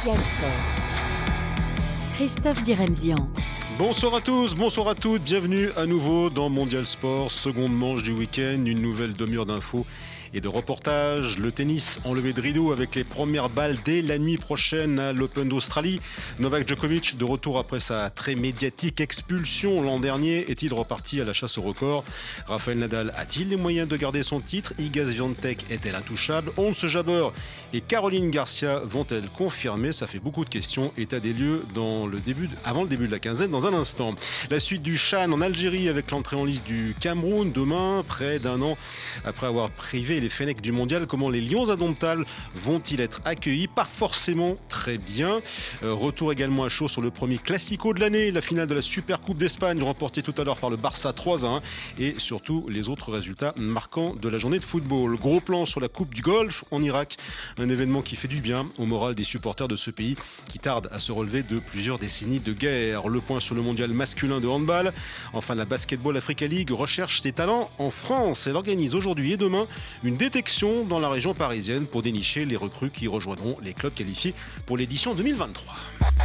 Mondial Sport. Christophe Diremzian. Bonsoir à tous, bonsoir à toutes, bienvenue à nouveau dans Mondial Sport, seconde manche du week-end, une nouvelle demi-heure d'infos et de reportages. Le tennis enlevé de rideau avec les premières balles dès la nuit prochaine à l'Open d'Australie. Novak Djokovic de retour après sa très médiatique expulsion l'an dernier. Est-il reparti à la chasse au record ? Rafael Nadal a-t-il les moyens de garder son titre ? Iga Swiatek est-elle intouchable ? Ons Jabeur et Caroline Garcia vont-elles confirmer ? Ça fait beaucoup de questions. État des lieux avant le début de la quinzaine dans un instant. La suite du CHAN en Algérie avec l'entrée en liste du Cameroun demain, près d'un an après avoir privé les Fennecs du mondial. Comment les Lions indomptables vont-ils être accueillis ? Pas forcément très bien. Retour également à chaud sur le premier classico de l'année, la finale de la Super Coupe d'Espagne remportée tout à l'heure par le Barça 3-1 et surtout les autres résultats marquants de la journée de football. Gros plan sur la Coupe du Golfe en Irak, un événement qui fait du bien au moral des supporters de ce pays qui tarde à se relever de plusieurs décennies de guerre. Le point sur le mondial masculin de handball. Enfin, la Basketball Africa League recherche ses talents en France. Elle organise aujourd'hui et demain une détection dans la région parisienne pour dénicher les recrues qui rejoindront les clubs qualifiés pour l'édition 2023.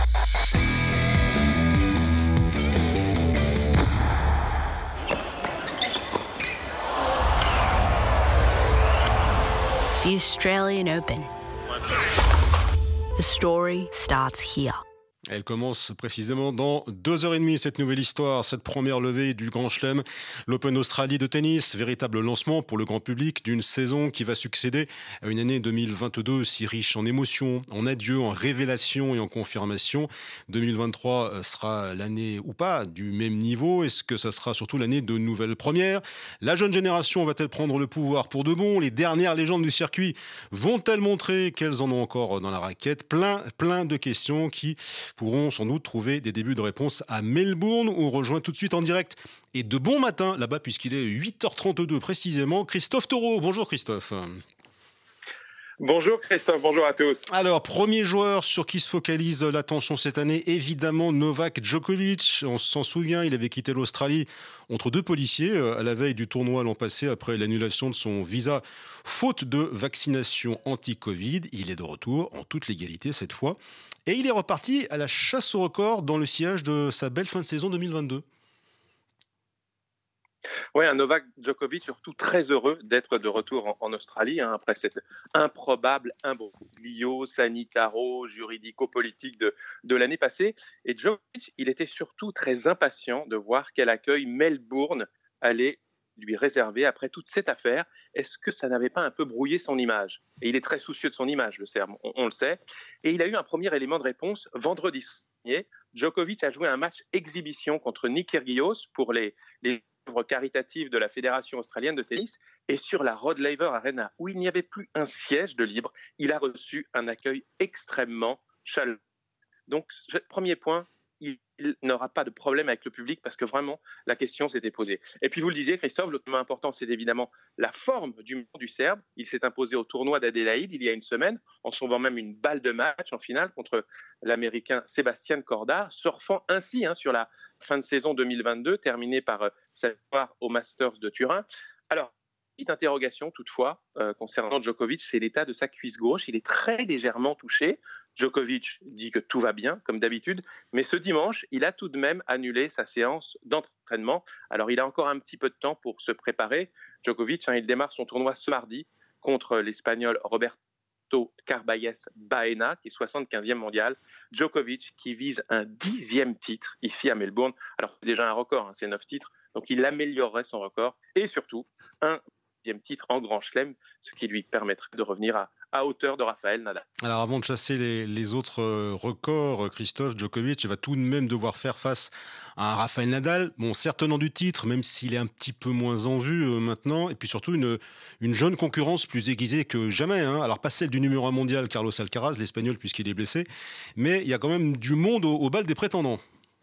The Australian Open. The story starts here. Elle commence précisément dans 2h30, cette nouvelle histoire, cette première levée du Grand Chelem, l'Open Australie de tennis, véritable lancement pour le grand public d'une saison qui va succéder à une année 2022 si riche en émotions, en adieux, en révélations et en confirmations. 2023 sera l'année ou pas du même niveau. Est-ce que ça sera surtout l'année de nouvelles premières ? La jeune génération va-t-elle prendre le pouvoir pour de bon ? Les dernières légendes du circuit vont-elles montrer qu'elles en ont encore dans la raquette ? Plein de questions qui pourront sans doute trouver des débuts de réponse à Melbourne, où on rejoint tout de suite en direct et de bon matin là-bas puisqu'il est 8h32 précisément. Christophe Taureau, bonjour Christophe. Bonjour Christophe, bonjour à tous. Alors, premier joueur sur qui se focalise l'attention cette année, évidemment Novak Djokovic. On s'en souvient, il avait quitté l'Australie entre deux policiers à la veille du tournoi l'an passé après l'annulation de son visa faute de vaccination anti-Covid. Il est de retour en toute légalité cette fois. Et il est reparti à la chasse au record dans le sillage de sa belle fin de saison 2022. Oui, un Novak Djokovic surtout très heureux d'être de retour en Australie après cet improbable imbroglio sanitaro-juridico-politique de l'année passée. Et Djokovic, il était surtout très impatient de voir quel accueil Melbourne allait lui réserver après toute cette affaire. Est-ce que ça n'avait pas un peu brouillé son image ? Et il est très soucieux de son image, le Serbe, on le sait. Et il a eu un premier élément de réponse vendredi dernier. Djokovic a joué un match exhibition contre Nick Kyrgios pour les œuvres caritatives de la Fédération australienne de tennis. Et sur la Rod Laver Arena, où il n'y avait plus un siège de libre, il a reçu un accueil extrêmement chaleureux. Donc, premier point, il n'aura pas de problème avec le public parce que vraiment, la question s'était posée. Et puis, vous le disiez, Christophe, l'autre point important, c'est évidemment la forme du Serbe. Il s'est imposé au tournoi d'Adélaïde il y a une semaine, en sauvant même une balle de match en finale contre l'Américain Sebastian Korda, surfant ainsi sur la fin de saison 2022, terminée par sa victoire au Masters de Turin. Alors, petite interrogation toutefois concernant Djokovic, c'est l'état de sa cuisse gauche. Il est très légèrement touché. Djokovic dit que tout va bien, comme d'habitude, mais ce dimanche, il a tout de même annulé sa séance d'entraînement. Alors, il a encore un petit peu de temps pour se préparer. Djokovic, il démarre son tournoi ce mardi contre l'Espagnol Roberto Carballes Baena, qui est 75e mondial. Djokovic, qui vise un 10e titre ici à Melbourne. Alors, c'est déjà un record, c'est 9 titres, donc il améliorerait son record. Et surtout, un 10e titre en Grand Chelem, ce qui lui permettrait de revenir à hauteur de Rafael Nadal. Alors avant de chasser les autres records, Christophe, Djokovic va tout de même devoir faire face à un Rafael Nadal, bon certes tenant du titre, même s'il est un petit peu moins en vue maintenant, et puis surtout une jeune concurrence plus aiguisée que jamais. Alors pas celle du numéro 1 mondial Carlos Alcaraz, l'Espagnol puisqu'il est blessé, mais il y a quand même du monde au bal des prétendants.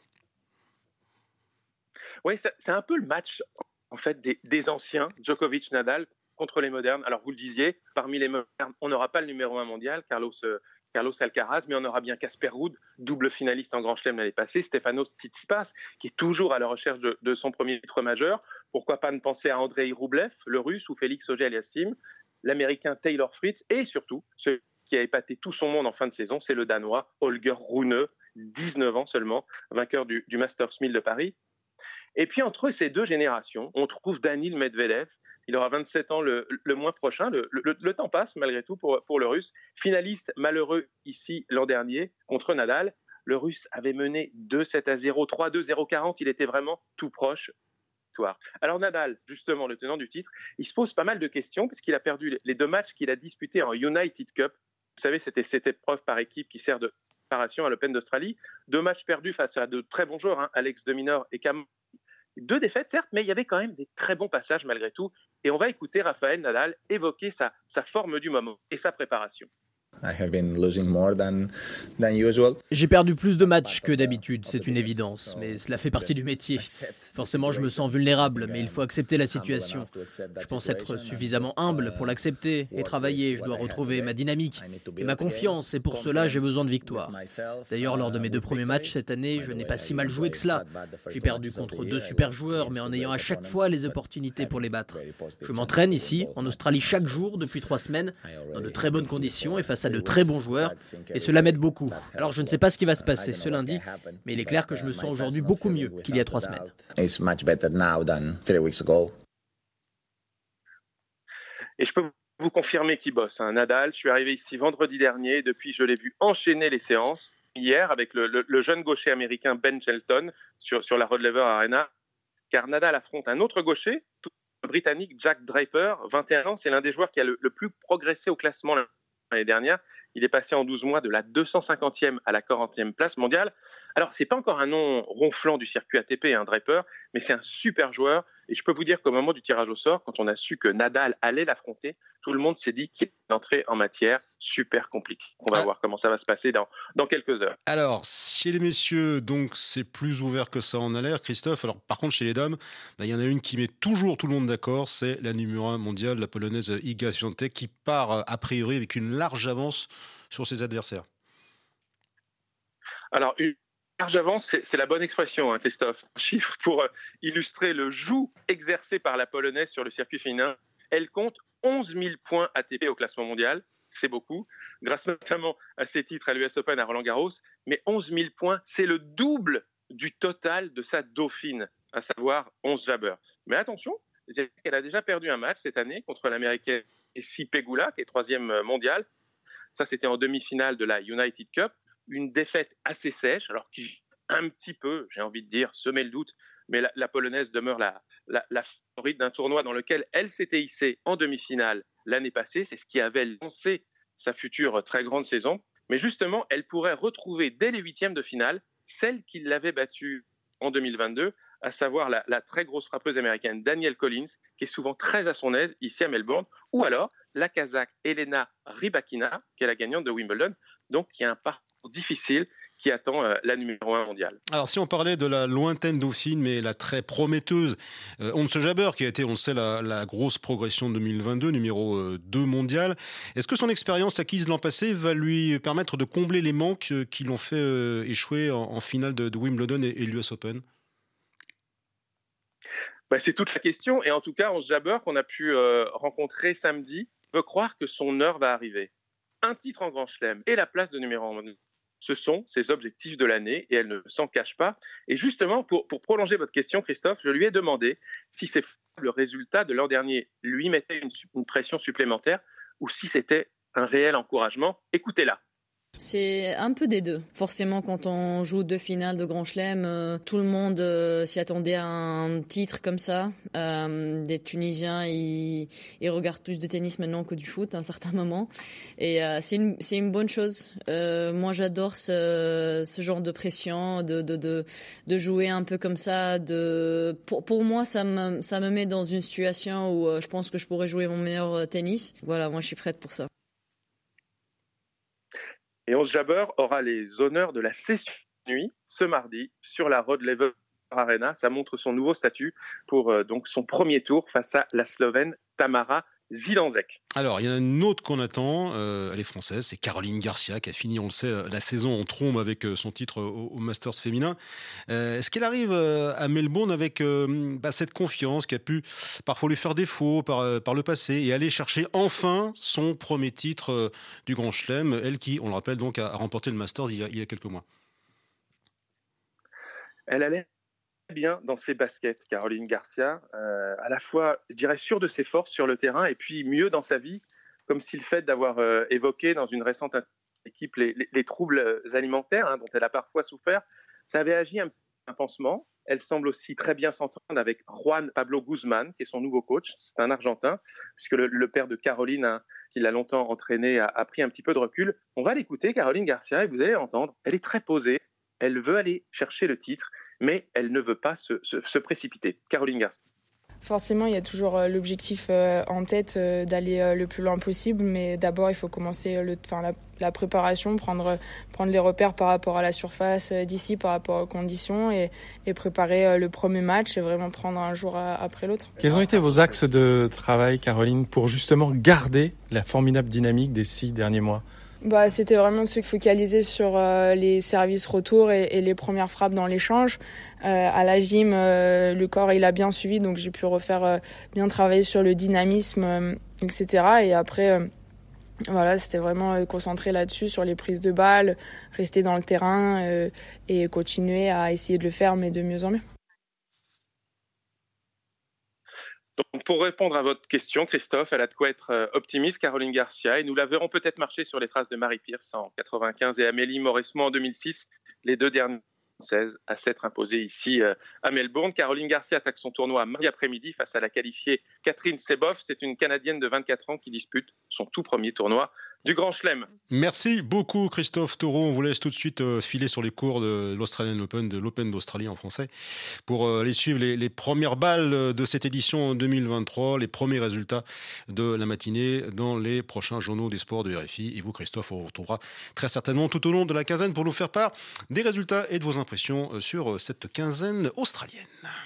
Oui, c'est un peu le match en fait des anciens, Djokovic-Nadal, contre les modernes. Alors, vous le disiez, parmi les modernes, on n'aura pas le numéro 1 mondial, Carlos Alcaraz, mais on aura bien Casper Ruud, double finaliste en Grand Chelem l'année passée, Stefanos Tsitsipas, qui est toujours à la recherche de son premier titre majeur. Pourquoi pas ne penser à Andrei Rublev, le Russe, ou Félix Auger-Aliassime, l'Américain Taylor Fritz, et surtout, celui qui a épaté tout son monde en fin de saison, c'est le Danois Holger Rune, 19 ans seulement, vainqueur du Masters 1000 de Paris. Et puis entre ces deux générations, on trouve Danil Medvedev. Il aura 27 ans le mois prochain. Le temps passe malgré tout pour le Russe. Finaliste malheureux ici l'an dernier contre Nadal. Le Russe avait mené 2-7-0, 3-2, 0-40. Il était vraiment tout proche. Alors Nadal, justement, le tenant du titre, il se pose pas mal de questions parce qu'il a perdu les 2 matchs qu'il a disputés en United Cup. Vous savez, c'était cette épreuve par équipe qui sert de préparation à l'Open d'Australie. 2 matchs perdus face à de très bons joueurs, Alex de Minaur et Cam. 2 défaites, certes, mais il y avait quand même des très bons passages malgré tout. Et on va écouter Rafael Nadal évoquer sa forme du moment et sa préparation. J'ai perdu plus de matchs que d'habitude, c'est une évidence, mais cela fait partie du métier. Forcément, je me sens vulnérable, mais il faut accepter la situation. Je pense être suffisamment humble pour l'accepter et travailler. Je dois retrouver ma dynamique et ma confiance, et pour cela, j'ai besoin de victoires. D'ailleurs, lors de mes 2 premiers matchs cette année, je n'ai pas si mal joué que cela. J'ai perdu contre 2 super joueurs, mais en ayant à chaque fois les opportunités pour les battre. Je m'entraîne ici, en Australie, chaque jour, depuis 3 semaines, dans de très bonnes conditions et face à de très bons joueurs, et cela m'aide beaucoup. Alors je ne sais pas ce qui va se passer ce lundi, mais il est clair que je me sens aujourd'hui beaucoup mieux qu'il y a 3 semaines. Et je peux vous confirmer qu'il bosse. Nadal, je suis arrivé ici vendredi dernier, depuis je l'ai vu enchaîner les séances, hier avec le jeune gaucher américain Ben Shelton sur la Rod Laver Arena, car Nadal affronte un autre gaucher, le britannique Jack Draper, 21 ans, c'est l'un des joueurs qui a le plus progressé au classement l'année dernière. Il est passé en 12 mois de la 250e à la 40e place mondiale. Alors, ce n'est pas encore un nom ronflant du circuit ATP, Draper, mais c'est un super joueur. Et je peux vous dire qu'au moment du tirage au sort, quand on a su que Nadal allait l'affronter, tout le monde s'est dit qu'il est entré en matière super compliquée. On va voir comment ça va se passer dans quelques heures. Alors, chez les messieurs, donc c'est plus ouvert que ça en a l'air, Christophe. Alors, par contre, chez les dames, il y en a une qui met toujours tout le monde d'accord, c'est la numéro 1 mondiale, la polonaise Iga Świątek, qui part a priori avec une large avance sur ses adversaires. Alors, une large avance, c'est la bonne expression, Christophe. Un chiffre pour illustrer le joug exercé par la Polonaise sur le circuit féminin. Elle compte 11 000 points ATP au classement mondial. C'est beaucoup, grâce notamment à ses titres à l'US Open, à Roland-Garros. Mais 11 000 points, c'est le double du total de sa dauphine, à savoir 11 Jabber. Mais attention, elle a déjà perdu un match cette année contre l'Américaine Essie Pegula, qui est 3e mondiale. Ça, c'était en demi-finale de la United Cup. Une défaite assez sèche, alors qui un petit peu, j'ai envie de dire, semait le doute, mais la Polonaise demeure la favorite d'un tournoi dans lequel elle s'était hissée en demi-finale l'année passée. C'est ce qui avait lancé sa future très grande saison. Mais justement, elle pourrait retrouver dès les 8e de finale celle qui l'avait battue en 2022, à savoir la très grosse frappeuse américaine Danielle Collins, qui est souvent très à son aise ici à Melbourne, ou alors la Kazakh Elena Rybakina, qui est la gagnante de Wimbledon. Donc, il y a un parcours difficile qui attend la numéro 1 mondiale. Alors, si on parlait de la lointaine dauphine, mais la très prometteuse Ons Jabeur, qui a été, on le sait, la grosse progression de 2022, numéro 2 mondial, est-ce que son expérience acquise l'an passé va lui permettre de combler les manques qui l'ont fait échouer en finale de Wimbledon et l'US Open ? C'est toute la question. Et en tout cas, Ons Jabeur, qu'on a pu rencontrer samedi, veut croire que son heure va arriver. Un titre en Grand Chelem et la place de numéro 1 mondial. Ce sont ses objectifs de l'année et elle ne s'en cache pas. Et justement, pour prolonger votre question, Christophe, je lui ai demandé si le résultat de l'an dernier lui mettait une pression supplémentaire ou si c'était un réel encouragement. Écoutez-la. C'est un peu des deux. Forcément, quand on joue 2 finales de Grand Chelem, tout le monde s'y attendait à un titre comme ça. Des Tunisiens, ils regardent plus de tennis maintenant que du foot à un certain moment. Et c'est une bonne chose. Moi, j'adore ce genre de pression, de jouer un peu comme ça. Pour moi, ça me met dans une situation où je pense que je pourrais jouer mon meilleur tennis. Voilà, moi, je suis prête pour ça. Et Ons Jabeur aura les honneurs de la session de nuit ce mardi sur la Rod Laver Arena. Ça montre son nouveau statut pour donc son premier tour face à la Slovène Tamara Zilanzek. Alors, il y en a une autre qu'on attend, elle est française, c'est Caroline Garcia qui a fini, on le sait, la saison en trombe avec son titre au Masters féminin. Est-ce qu'elle arrive à Melbourne avec cette confiance qui a pu parfois lui faire défaut par le passé et aller chercher enfin son premier titre du Grand Chelem, elle qui, on le rappelle donc, a remporté le Masters il y a quelques mois. Elle allait bien dans ses baskets, Caroline Garcia, à la fois, je dirais, sûre de ses forces sur le terrain et puis mieux dans sa vie, comme si le fait d'avoir évoqué dans une récente équipe les troubles alimentaires dont elle a parfois souffert, ça avait agi un pansement. Elle semble aussi très bien s'entendre avec Juan Pablo Guzman, qui est son nouveau coach. C'est un Argentin, puisque le père de Caroline, qui l'a longtemps entraîné, a pris un petit peu de recul. On va l'écouter, Caroline Garcia, et vous allez l'entendre. Elle est très posée. Elle veut aller chercher le titre, mais elle ne veut pas se précipiter. Caroline Garcia. Forcément, il y a toujours l'objectif en tête d'aller le plus loin possible, mais d'abord, il faut commencer la préparation, prendre les repères par rapport à la surface d'ici, par rapport aux conditions et préparer le premier match et vraiment prendre un jour après l'autre. Quels ont été vos axes de travail, Caroline, pour justement garder la formidable dynamique des 6 derniers mois ? C'était vraiment de se focaliser sur les services retour et les premières frappes dans l'échange. À la gym, le corps il a bien suivi, donc j'ai pu refaire bien travailler sur le dynamisme, etc. Et après, c'était vraiment concentré là-dessus, sur les prises de balles, rester dans le terrain et continuer à essayer de le faire, mais de mieux en mieux. Donc, pour répondre à votre question, Christophe, elle a de quoi être optimiste, Caroline Garcia, et nous la verrons peut-être marcher sur les traces de Mary Pierce en 1995 et Amélie Mauresmo en 2006, les deux dernières françaises à s'être imposées ici à Melbourne. Caroline Garcia attaque son tournoi mardi après-midi face à la qualifiée Catherine Seboff. C'est une Canadienne de 24 ans qui dispute son tout premier tournoi du Grand Chelem. Merci beaucoup Christophe Taureau. On vous laisse tout de suite filer sur les cours de l'Australian Open, de l'Open d'Australie en français, pour aller suivre les premières balles de cette édition 2023, les premiers résultats de la matinée dans les prochains journaux des sports de RFI. Et vous Christophe, on vous retrouvera très certainement tout au long de la quinzaine pour nous faire part des résultats et de vos impressions sur cette quinzaine australienne.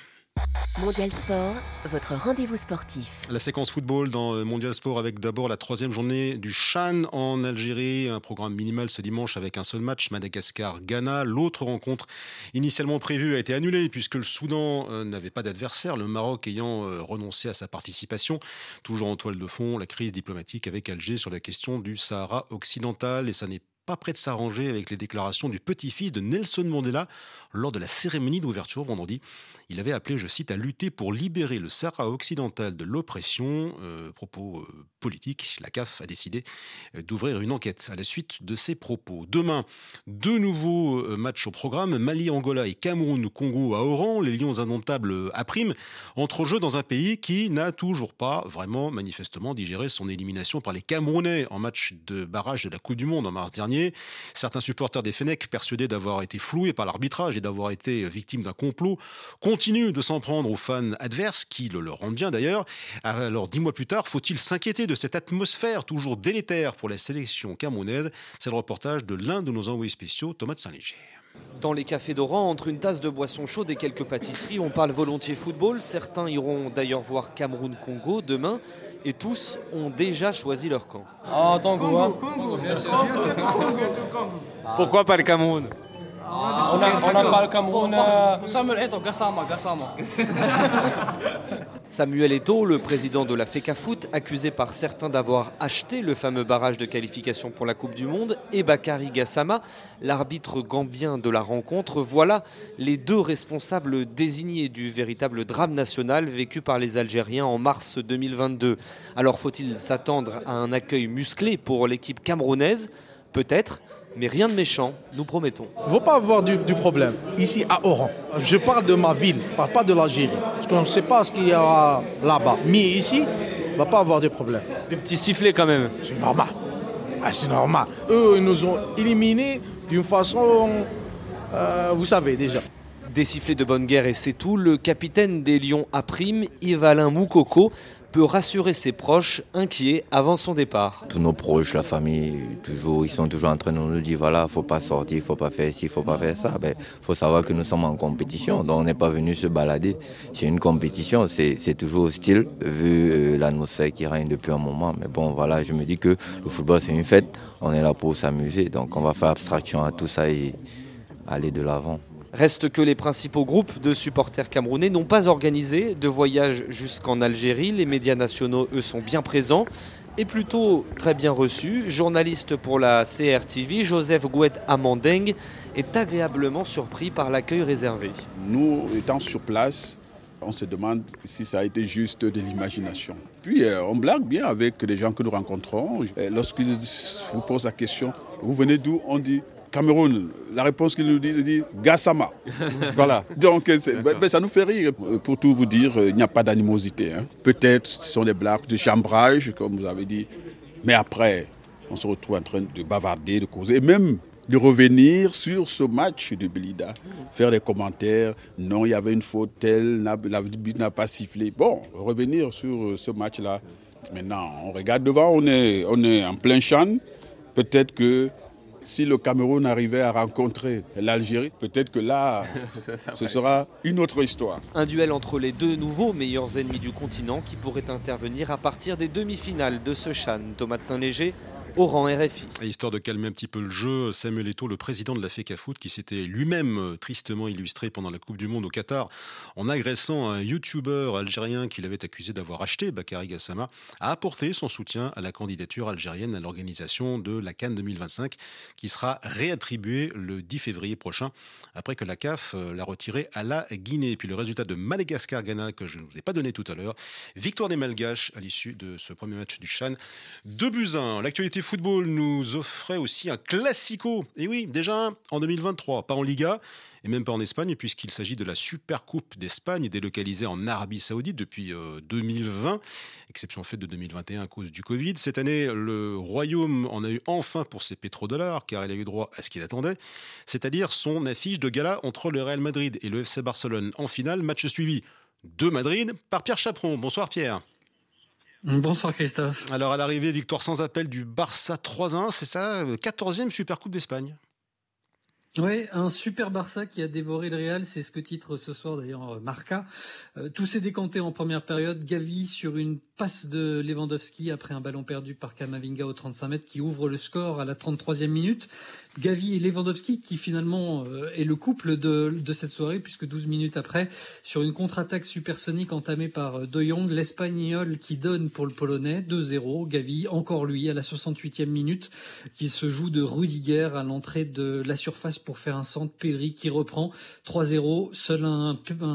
Mondial Sport, votre rendez-vous sportif. La séquence football dans Mondial Sport avec d'abord la 3e journée du CHAN en Algérie. Un programme minimal ce dimanche avec un seul match, Madagascar-Ghana. L'autre rencontre initialement prévue a été annulée puisque le Soudan n'avait pas d'adversaire, le Maroc ayant renoncé à sa participation. Toujours en toile de fond, la crise diplomatique avec Alger sur la question du Sahara occidental, et ça n'est pas près de s'arranger avec les déclarations du petit-fils de Nelson Mandela lors de la cérémonie d'ouverture vendredi. Il avait appelé, je cite, à lutter pour libérer le Sahara occidental de l'oppression. Propos politiques, la CAF a décidé d'ouvrir une enquête à la suite de ces propos. Demain, 2 nouveaux matchs au programme, Mali-Angola et Cameroun-Congo à Oran. Les Lions indomptables à prime entre jeux dans un pays qui n'a toujours pas vraiment manifestement digéré son élimination par les Camerounais en match de barrage de la Coupe du Monde en mars dernier. Certains supporters des Fennecs, persuadés d'avoir été floués par l'arbitrage et d'avoir été victimes d'un complot, continuent de s'en prendre aux fans adverses, qui le leur rendent bien d'ailleurs. Alors 10 mois plus tard, faut-il s'inquiéter de cette atmosphère toujours délétère pour la sélection camerounaise? C'est le reportage de l'un de nos envoyés spéciaux, Thomas de Saint-Léger. Dans les cafés d'Oran, entre une tasse de boisson chaude et quelques pâtisseries, on parle volontiers football. Certains iront d'ailleurs voir Cameroun-Congo demain. Et tous ont déjà choisi leur camp. Ah, Congo, hein. Pourquoi pas le Cameroun? On n'a pas le Cameroun. Samuel Eto'o, Gassama. Samuel Eto'o, le président de la FECAFOOT, accusé par certains d'avoir acheté le fameux barrage de qualification pour la Coupe du Monde, et Bakary Gassama, l'arbitre gambien de la rencontre. Voilà les 2 responsables désignés du véritable drame national vécu par les Algériens en mars 2022. Alors faut-il s'attendre à un accueil musclé pour l'équipe camerounaise? Peut-être. Mais rien de méchant, nous promettons. Il ne faut pas avoir du problème ici à Oran. Je parle de ma ville, je ne parle pas de l'Algérie. Parce qu'on ne sait pas ce qu'il y aura là-bas. Mais ici, il ne va pas avoir de problème. Des petits sifflets quand même. C'est normal. C'est normal. Eux, ils nous ont éliminés d'une façon, vous savez déjà. Des sifflets de bonne guerre et c'est tout. Le capitaine des Lions à prime, Yves-Alain Moukoko, peut rassurer ses proches inquiets avant son départ. Tous nos proches, la famille, ils sont toujours en train de nous dire voilà, faut pas sortir, faut pas faire ci, faut pas faire ça. Faut savoir que nous sommes en compétition, donc on n'est pas venu se balader. C'est une compétition, c'est toujours hostile vu l'atmosphère qui règne depuis un moment. Mais bon, voilà, je me dis que le football c'est une fête, on est là pour s'amuser, donc on va faire abstraction à tout ça et aller de l'avant. Reste que les principaux groupes de supporters camerounais n'ont pas organisé de voyage jusqu'en Algérie. Les médias nationaux, eux, sont bien présents et plutôt très bien reçus. Journaliste pour la CRTV, Joseph Gouet Amandeng est agréablement surpris par l'accueil réservé. Nous, étant sur place, on se demande si ça a été juste de l'imagination. Puis on blague bien avec les gens que nous rencontrons. Lorsqu'ils vous posent la question, vous venez d'où? On dit Cameroun. La réponse qu'ils nous disent, ils disent Gassama. Voilà. Donc ça nous fait rire. Pour tout vous dire, il n'y a pas d'animosité. Peut-être ce sont des blagues de chambrage, comme vous avez dit. Mais après, on se retrouve en train de bavarder, de causer, et même de revenir sur ce match de Blida, faire des commentaires. Non, il y avait une faute telle, l'arbitre n'a pas sifflé. Bon, revenir sur ce match-là. Maintenant, on regarde devant, on est en plein champ. Peut-être que si le Cameroun arrivait à rencontrer l'Algérie, peut-être que là, ce sera une autre histoire. Un duel entre les deux nouveaux meilleurs ennemis du continent qui pourrait intervenir à partir des demi-finales de ce CHAN. Thomas de Saint-Léger, Oran, RFI. Et histoire de calmer un petit peu le jeu, Samuel Eto'o, le président de la FECAFOOT, qui s'était lui-même tristement illustré pendant la Coupe du Monde au Qatar en agressant un youtubeur algérien qu'il avait accusé d'avoir acheté, Bakary Gassama, a apporté son soutien à la candidature algérienne à l'organisation de la CAN 2025 qui sera réattribuée le 10 février prochain après que la CAF l'a retirée à la Guinée. Et puis le résultat de Madagascar-Ghana que je ne vous ai pas donné tout à l'heure, victoire des Malgaches à l'issue de ce premier match du CHAN. 2-1. L'actualité football nous offrait aussi un classico. Et oui, déjà en 2023, pas en Liga et même pas en Espagne, puisqu'il s'agit de la Super Coupe d'Espagne, délocalisée en Arabie Saoudite depuis 2020, exception faite de 2021 à cause du Covid. Cette année, le Royaume en a eu enfin pour ses pétrodollars, car il a eu droit à ce qu'il attendait, c'est-à-dire son affiche de gala entre le Real Madrid et le FC Barcelone en finale, match suivi de Madrid par Pierre Chaperon. Bonsoir Pierre. Bonsoir Christophe. Alors à l'arrivée, victoire sans appel du Barça 3-1, c'est ça, 14e Super Coupe d'Espagne. Oui, un super Barça qui a dévoré le Real, c'est ce que titre ce soir d'ailleurs Marca. Tout s'est décanté en première période. Gavi sur une passe de Lewandowski après un ballon perdu par Camavinga au 35 mètres qui ouvre le score à la 33e minute. Gavi et Lewandowski qui finalement est le couple de cette soirée puisque 12 minutes après, sur une contre-attaque supersonique entamée par De Jong, l'Espagnol qui donne pour le Polonais 2-0. Gavi, encore lui, à la 68e minute, qui se joue de Rudiger à l'entrée de la surface pour faire un centre. Pedri qui reprend 3-0. Seul un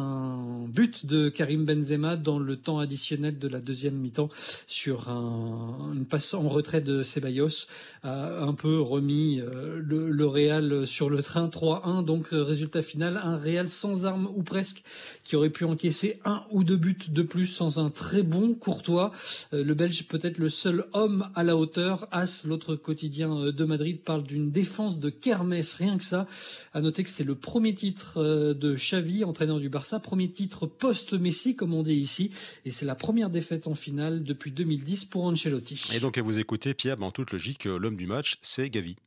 but de Karim Benzema dans le temps additionnel de la deuxième mi-temps sur une passe en retrait de Ceballos a un peu remis le Real sur le train. 3-1, donc résultat final, un Real sans armes ou presque, qui aurait pu encaisser un ou deux buts de plus sans un très bon Courtois. Le Belge peut-être le seul homme à la hauteur. AS, l'autre quotidien de Madrid, parle d'une défense de kermesse, rien que ça. À noter que c'est le premier titre de Xavi, entraîneur du Barça, premier titre post-Messi comme on dit ici, et c'est la première défaite en finale depuis 2010 pour Ancelotti. Et donc à vous écouter Pierre, en toute logique, l'homme du match c'est Gavi.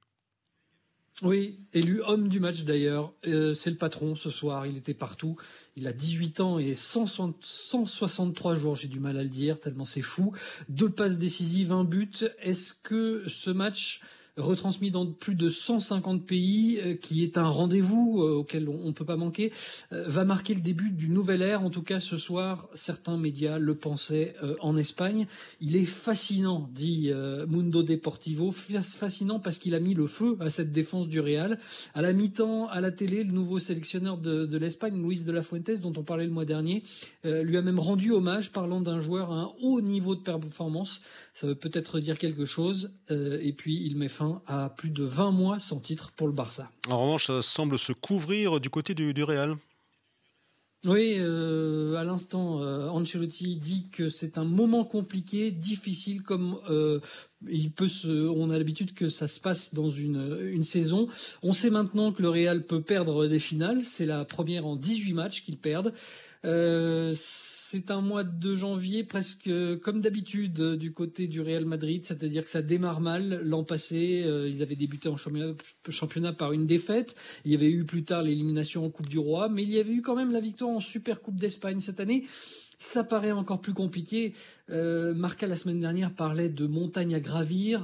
Oui, élu homme du match d'ailleurs, c'est le patron ce soir, il était partout, il a 18 ans et 163 jours, j'ai du mal à le dire, tellement c'est fou, 2 passes décisives, 1 but. Est-ce que ce match retransmis dans plus de 150 pays, qui est un rendez-vous auquel on ne peut pas manquer, va marquer le début d'une nouvelle ère. En tout cas, ce soir, certains médias le pensaient en Espagne. Il est fascinant, dit Mundo Deportivo, fascinant parce qu'il a mis le feu à cette défense du Real. À la mi-temps, à la télé, le nouveau sélectionneur de l'Espagne, Luis de la Fuentes, dont on parlait le mois dernier, lui a même rendu hommage, parlant d'un joueur à un haut niveau de performance. Ça veut peut-être dire quelque chose. Et puis, il met fin à plus de 20 mois sans titre pour le Barça. En revanche, ça semble se couvrir du côté du Real. Oui, à l'instant, Ancelotti dit que c'est un moment compliqué, difficile, comme On a l'habitude que ça se passe dans une saison. On sait maintenant que le Real peut perdre des finales. C'est la première en 18 matchs qu'ils perdent. C'est un mois de janvier presque comme d'habitude du côté du Real Madrid, c'est-à-dire que ça démarre mal. L'an passé, ils avaient débuté en championnat par une défaite. Il y avait eu plus tard l'élimination en Coupe du Roi, mais il y avait eu quand même la victoire en Super Coupe d'Espagne cette année. Ça paraît encore plus compliqué. Marca, la semaine dernière, parlait de montagnes à gravir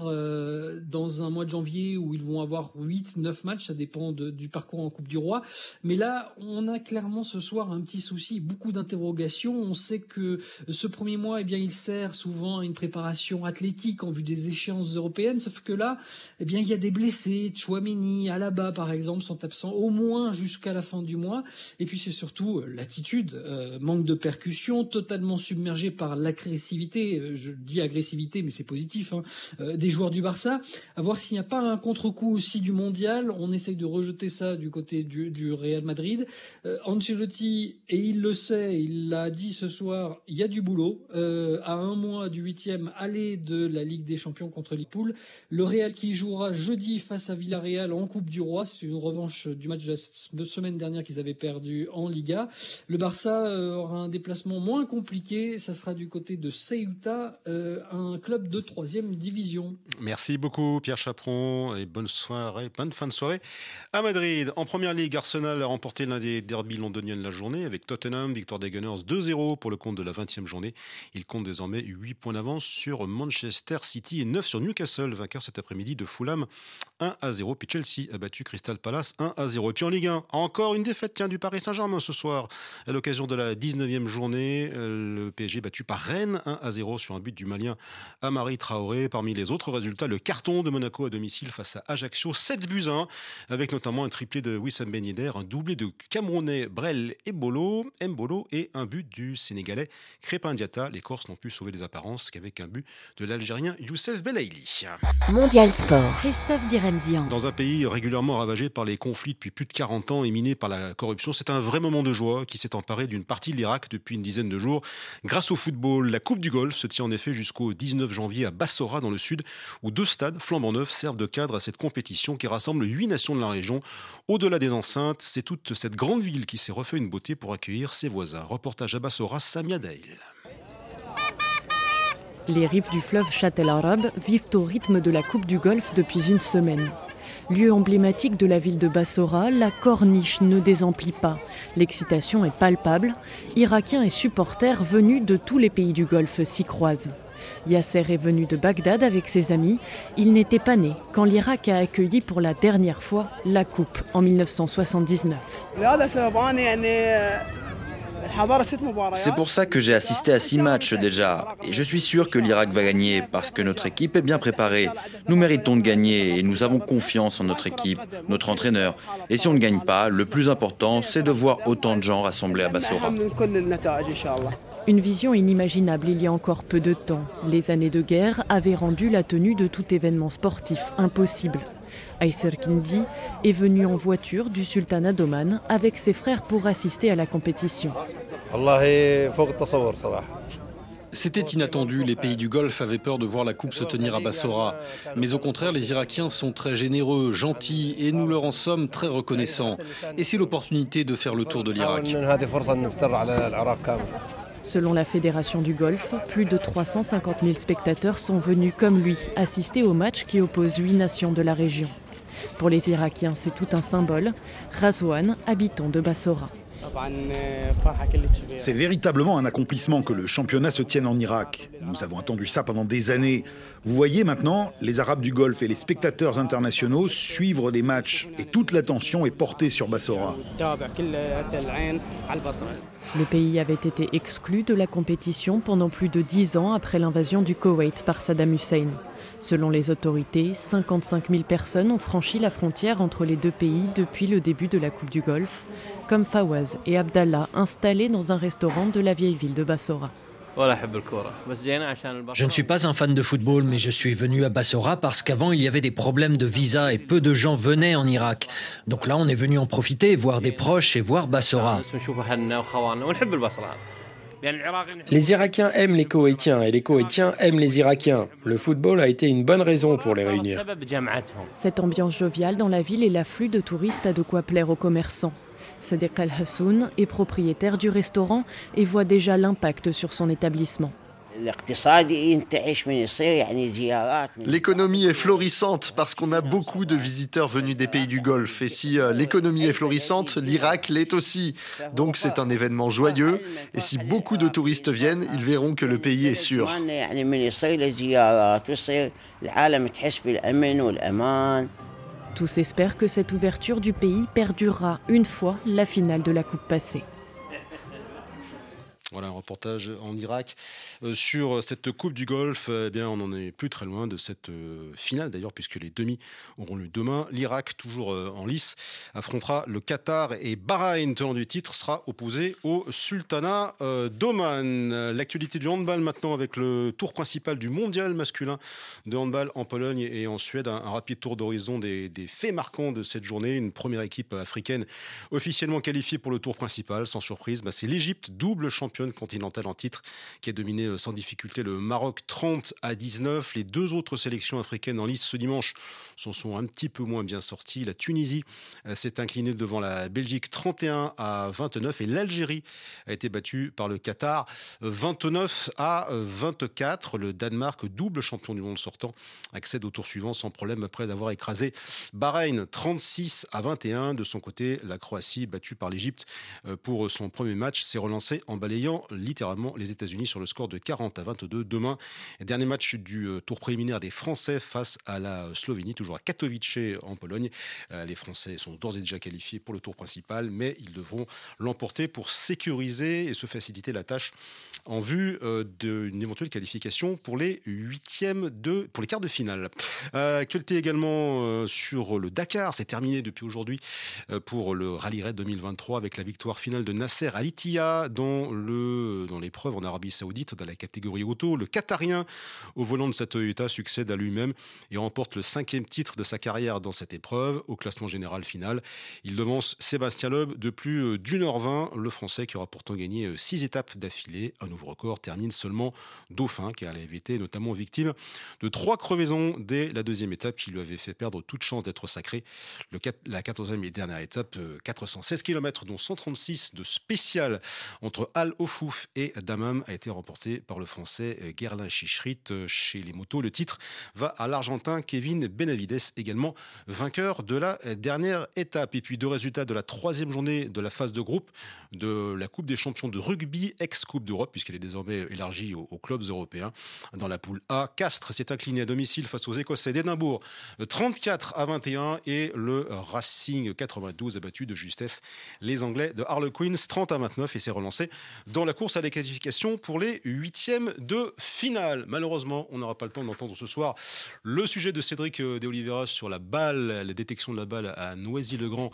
dans un mois de janvier où ils vont avoir 8-9 matchs, ça dépend du parcours en Coupe du Roi. Mais là, on a clairement ce soir un petit souci, beaucoup d'interrogations. On sait que ce premier mois, eh bien, il sert souvent à une préparation athlétique en vue des échéances européennes, sauf que là, eh bien, il y a des blessés. Tchouaméni, Alaba, par exemple, sont absents au moins jusqu'à la fin du mois. Et puis, c'est surtout l'attitude, manque de percussion, totalement submergé par l'agressivité, je dis agressivité mais c'est positif, des joueurs du Barça, à voir s'il n'y a pas un contre-coup aussi du mondial. On essaye de rejeter ça du côté du Real Madrid. Ancelotti, et il le sait, il l'a dit ce soir, il y a du boulot, à un mois du 8e aller de la Ligue des Champions contre Liverpool. Le Real qui jouera jeudi face à Villarreal en Coupe du Roi, c'est une revanche du match de la semaine dernière qu'ils avaient perdu en Liga. Le Barça aura un déplacement moins compliqué, ça sera du côté de Ceuta, un club de 3e division. Merci beaucoup Pierre Chaperon et bonne soirée, bonne fin de soirée à Madrid. En première ligue, Arsenal a remporté l'un des derbys londoniens de la journée avec Tottenham, victoire des Gunners 2-0 pour le compte de la 20e journée. Il compte désormais 8 points d'avance sur Manchester City et 9 sur Newcastle, vainqueur cet après-midi de Fulham 1-0. Puis Chelsea a battu Crystal Palace 1-0. Et puis en Ligue 1, encore une défaite du Paris Saint-Germain ce soir à l'occasion de la 19e journée. Le PSG battu par Rennes 1-0 sur un but du Malien Amari Traoré. Parmi les autres résultats, le carton de Monaco à domicile face à Ajaccio, 7-1, avec notamment un triplé de Wissam Ben Yedder, un doublé de Camerounais Brel Mbolo et un but du Sénégalais Crépin Diatta. Les Corses n'ont pu sauver les apparences qu'avec un but de l'Algérien Youssef Belaïli. Mondial Sport, Christophe Diremzian. Dans un pays régulièrement ravagé par les conflits depuis plus de 40 ans et miné par la corruption, c'est un vrai moment de joie qui s'est emparé d'une partie de l'Irak depuis une dizaine de jours. Grâce au football, la Coupe du Golfe se tient en effet jusqu'au 19 janvier à Bassora dans le sud, où 2 stades flambant neufs servent de cadre à cette compétition qui rassemble 8 nations de la région. Au-delà des enceintes, c'est toute cette grande ville qui s'est refait une beauté pour accueillir ses voisins. Reportage à Bassora, Samia Dail. Les rives du fleuve Shatt El Arab vivent au rythme de la Coupe du Golfe depuis une semaine. Lieu emblématique de la ville de Bassora, la corniche ne désemplit pas. L'excitation est palpable. Irakiens et supporters venus de tous les pays du Golfe s'y croisent. Yasser est venu de Bagdad avec ses amis. Il n'était pas né quand l'Irak a accueilli pour la dernière fois la Coupe en 1979. C'est pour ça que j'ai assisté à 6 matchs déjà. Et je suis sûr que l'Irak va gagner parce que notre équipe est bien préparée. Nous méritons de gagner et nous avons confiance en notre équipe, notre entraîneur. Et si on ne gagne pas, le plus important, c'est de voir autant de gens rassemblés à Bassora. Une vision inimaginable il y a encore peu de temps. Les années de guerre avaient rendu la tenue de tout événement sportif impossible. Aïsser Kindi est venu en voiture du sultanat d'Oman avec ses frères pour assister à la compétition. C'était inattendu, les pays du Golfe avaient peur de voir la coupe se tenir à Bassora. Mais au contraire, les Irakiens sont très généreux, gentils et nous leur en sommes très reconnaissants. Et c'est l'opportunité de faire le tour de l'Irak. Selon la Fédération du Golfe, plus de 350 000 spectateurs sont venus comme lui assister au match qui oppose 8 nations de la région. Pour les Irakiens, c'est tout un symbole. Razouane, habitant de Bassora. C'est véritablement un accomplissement que le championnat se tienne en Irak. Nous avons attendu ça pendant des années. Vous voyez maintenant, les Arabes du Golfe et les spectateurs internationaux suivent les matchs et toute l'attention est portée sur Bassora. Le pays avait été exclu de la compétition pendant plus de 10 ans après l'invasion du Koweït par Saddam Hussein. Selon les autorités, 55 000 personnes ont franchi la frontière entre les deux pays depuis le début de la Coupe du Golfe, comme Fawaz et Abdallah installés dans un restaurant de la vieille ville de Bassora. Je ne suis pas un fan de football, mais je suis venu à Bassora parce qu'avant il y avait des problèmes de visa et peu de gens venaient en Irak. Donc là on est venu en profiter, voir des proches et voir Bassora. Les Irakiens aiment les Koweïtiens et les Koweïtiens aiment les Irakiens. Le football a été une bonne raison pour les réunir. Cette ambiance joviale dans la ville et l'afflux de touristes a de quoi plaire aux commerçants. Sadiq Al-Hassoun est propriétaire du restaurant et voit déjà l'impact sur son établissement. L'économie est florissante parce qu'on a beaucoup de visiteurs venus des pays du Golfe. Et si l'économie est florissante, l'Irak l'est aussi. Donc c'est un événement joyeux. Et si beaucoup de touristes viennent, ils verront que le pays est sûr. Tous espèrent que cette ouverture du pays perdurera une fois la finale de la Coupe passée. Voilà un reportage en Irak sur cette Coupe du Golfe. Eh bien, on n'en est plus très loin de cette finale d'ailleurs, puisque les demi auront lieu demain. L'Irak, toujours en lice, affrontera le Qatar et Bahreïn, tenant du titre, sera opposé au Sultanat d'Oman. L'actualité du handball maintenant avec le tour principal du mondial masculin de handball en Pologne et en Suède. Un rapide tour d'horizon des faits marquants de cette journée. Une première équipe africaine officiellement qualifiée pour le tour principal, sans surprise. C'est l'Égypte, double championne continentale en titre, qui a dominé sans difficulté le Maroc 30-19. Les deux autres sélections africaines en lice ce dimanche s'en sont un petit peu moins bien sorties. La Tunisie s'est inclinée devant la Belgique 31-29 et l'Algérie a été battue par le Qatar 29-24. Le Danemark, double champion du monde sortant, accède au tour suivant sans problème après avoir écrasé Bahreïn 36-21. De son côté, la Croatie, battue par l'Égypte pour son premier match, s'est relancée en balayant littéralement les États-Unis sur le score de 40-22. Demain, dernier match du tour préliminaire des Français face à la Slovénie, toujours à Katowice en Pologne. Les Français sont d'ores et déjà qualifiés pour le tour principal, mais ils devront l'emporter pour sécuriser et se faciliter la tâche en vue d'une éventuelle qualification pour les quarts de finale. Actualité également sur le Dakar, c'est terminé depuis aujourd'hui pour le Rallye Raid 2023 avec la victoire finale de Nasser Al Attiyah dans l'épreuve en Arabie Saoudite dans la catégorie auto. Le Qatarien au volant de sa Toyota succède à lui-même et remporte le 5e titre de sa carrière dans cette épreuve. Au classement général final, il devance Sébastien Loeb de plus d'1h20. Le Français, qui aura pourtant gagné 6 étapes d'affilée, un nouveau record, termine seulement dauphin, car il avait été notamment victime de 3 crevaisons dès la 2e étape qui lui avait fait perdre toute chance d'être sacré. La 14e et dernière étape, 416 km dont 136 de spécial entre Al-Ofouf et Dammam, a été remporté par le Français Guerlain Chichrit. Chez les motos, le titre va à l'Argentin Kevin Benavides, également vainqueur de la dernière étape. Et puis 2 résultats de la 3e journée de la phase de groupe de la Coupe des champions de rugby, ex-Coupe d'Europe, puisqu'elle est désormais élargie aux clubs européens. Dans la poule A, Castres s'est incliné à domicile face aux Écossais d'Édimbourg 34-21 et le Racing 92 a battu de justesse les Anglais de Harlequins 30-29 et s'est relancé dans la course à la qualification pour les 8e de finale. Malheureusement, on n'aura pas le temps d'entendre ce soir le sujet de Cédric De Oliveira sur la balle, la détection de la balle à Noisy-le-Grand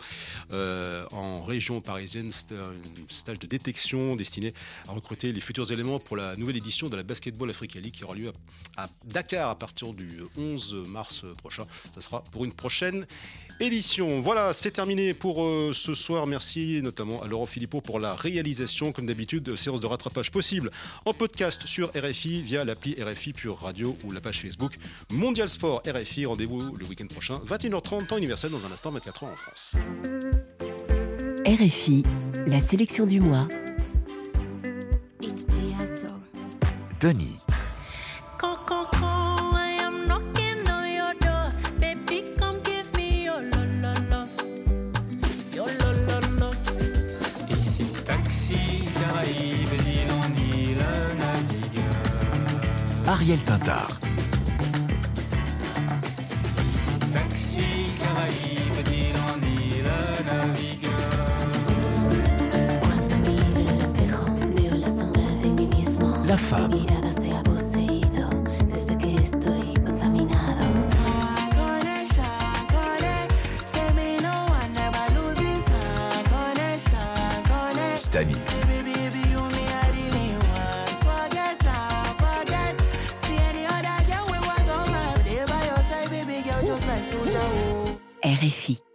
en région parisienne. C'était un stage de détection destiné à recruter les futurs éléments pour la nouvelle édition de la Basketball Africa League qui aura lieu à Dakar à partir du 11 mars prochain. Ça sera pour une prochaine édition. Voilà, c'est terminé pour ce soir. Merci notamment à Laurent Philippot pour la réalisation. Comme d'habitude, séance de rattrapage possible en podcast sur RFI via l'appli RFI Pure Radio ou la page Facebook Mondial Sport RFI. Rendez-vous le week-end prochain, 21h30, temps universel, dans un instant, 24h en France. RFI, la sélection du mois. Denis. Ariel Tintard. La femme. Stani. RFI.